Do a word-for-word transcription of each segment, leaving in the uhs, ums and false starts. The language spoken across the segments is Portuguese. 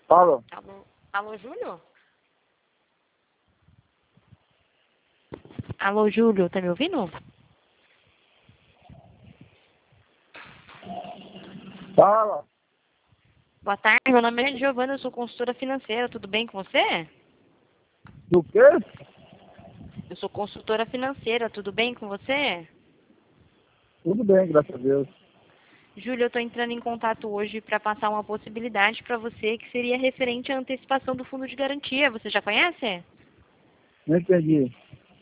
Fala. Alô, alô, Júlio? Alô, Júlio, tá me ouvindo? Fala. Boa tarde, meu nome é Giovana, eu sou consultora financeira, tudo bem com você? Do quê? Eu sou consultora financeira, tudo bem com você? Tudo bem, graças a Deus. Júlio, eu estou entrando em contato hoje para passar uma possibilidade para você que seria referente à antecipação do fundo de garantia. Você já conhece? Não entendi.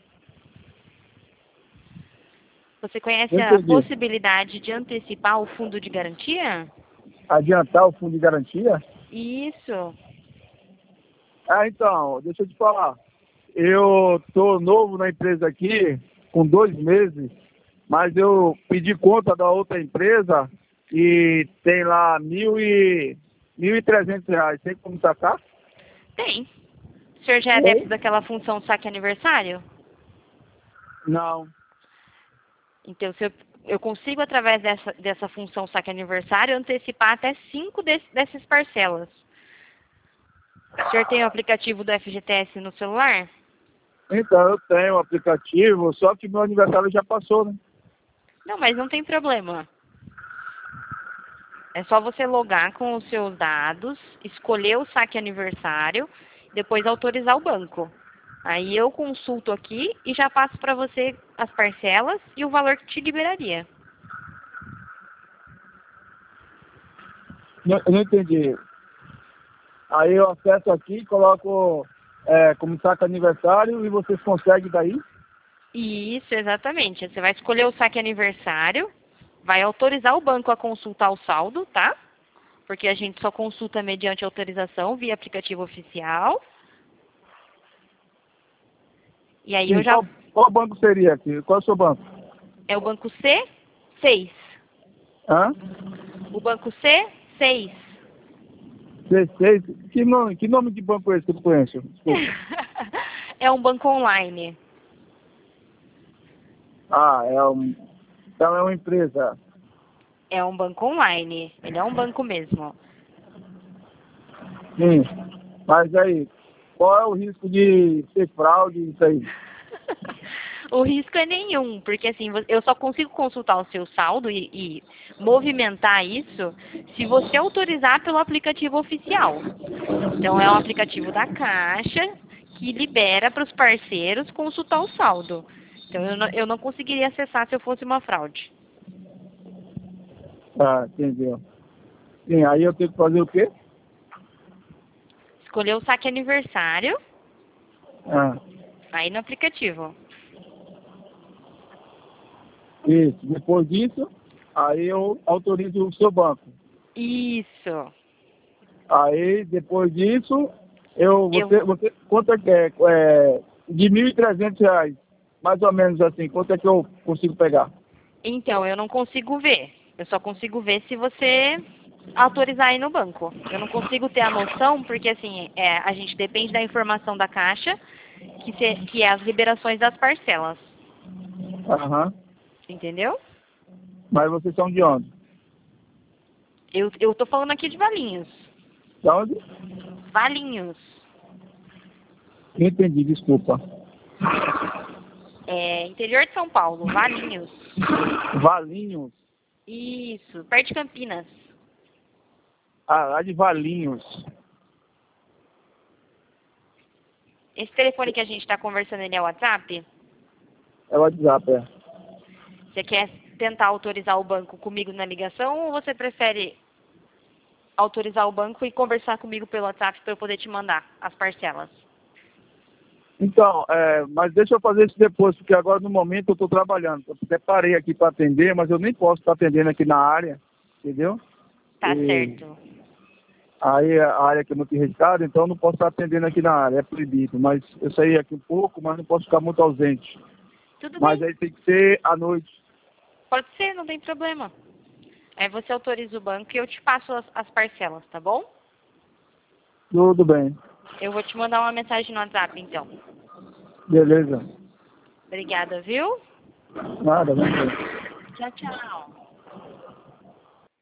Você conhece Não a entendi. possibilidade de antecipar o fundo de garantia? Adiantar o fundo de garantia? Isso. Ah, então, deixa eu te falar. Eu tô novo na empresa aqui, com dois meses, mas eu pedi conta da outra empresa e tem lá mil e mil e trezentos reais. Tem como sacar? Tem. O senhor já é Oi? adepto daquela função saque aniversário? Não. Então, se eu, eu consigo, através dessa, dessa função saque aniversário, antecipar até cinco desse, dessas parcelas. O senhor tem o aplicativo do F G T S no celular? Então, eu tenho o aplicativo, só que meu aniversário já passou, né? Não, mas não tem problema. É só você logar com os seus dados, escolher o saque aniversário, depois autorizar o banco. Aí eu consulto aqui e já passo para você as parcelas e o valor que te liberaria. Não, eu não entendi. Aí eu acesso aqui, coloco é, como saca aniversário e vocês conseguem daí? Isso, exatamente. Você vai escolher o saque aniversário, vai autorizar o banco a consultar o saldo, tá? Porque a gente só consulta mediante autorização via aplicativo oficial. E aí Sim, eu já... qual, qual banco seria aqui? Qual é o seu banco? É o banco C seis. Hã? O banco C seis. C seis? Que nome, que nome de banco é esse que eu não conheço? Desculpa. É um banco online. Ah, é um, então é uma empresa. É um banco online. Ele é um banco mesmo. Sim. Mas aí, qual é o risco de ser fraude isso aí? O risco é nenhum, porque assim, vo- eu só consigo consultar o seu saldo e, e movimentar isso se você autorizar pelo aplicativo oficial. Então, é um aplicativo da Caixa que libera para os parceiros consultar o saldo. Então, eu não, eu não conseguiria acessar se eu fosse uma fraude. Ah, entendeu. Sim, aí eu tenho que fazer o quê? Escolher o saque aniversário, Ah, aí no aplicativo. isso. Depois disso, aí eu autorizo o seu banco. Isso. Aí, depois disso, eu, Eu, você, você, quanto é que é? É, de mil e trezentos reais, mais ou menos assim, quanto é que eu consigo pegar? então, eu não consigo ver. Eu só consigo ver se você autorizar aí no banco. Eu não consigo ter a noção, porque assim, é, a gente depende da informação da Caixa, que, se, que é as liberações das parcelas. Aham. Entendeu? Mas vocês são de onde? Eu, eu tô falando aqui de Valinhos. De onde? Valinhos. Entendi, desculpa. É, interior de São Paulo, Valinhos. Valinhos. Isso, perto de Campinas. Ah, lá de Valinhos. Esse telefone que a gente está conversando, ele é o WhatsApp? É o WhatsApp, é. Você quer tentar autorizar o banco comigo na ligação ou você prefere autorizar o banco e conversar comigo pelo WhatsApp para eu poder te mandar as parcelas? Então, é, mas deixa eu fazer isso depois, porque agora no momento eu estou trabalhando. Eu até parei aqui para atender, mas eu nem posso estar atendendo aqui na área, entendeu? Tá E certo. aí a área que é muito arriscada, então eu não posso estar atendendo aqui na área, é proibido. Mas eu saí aqui um pouco, mas não posso ficar muito ausente. Tudo Mas bem, aí tem que ser à noite. pode ser, não tem problema. Aí você autoriza o banco e eu te passo as, as parcelas, tá bom? Tudo bem. Eu vou te mandar uma mensagem no WhatsApp, então. Beleza. Obrigada, viu? Nada, vamos ver. Tchau, tchau.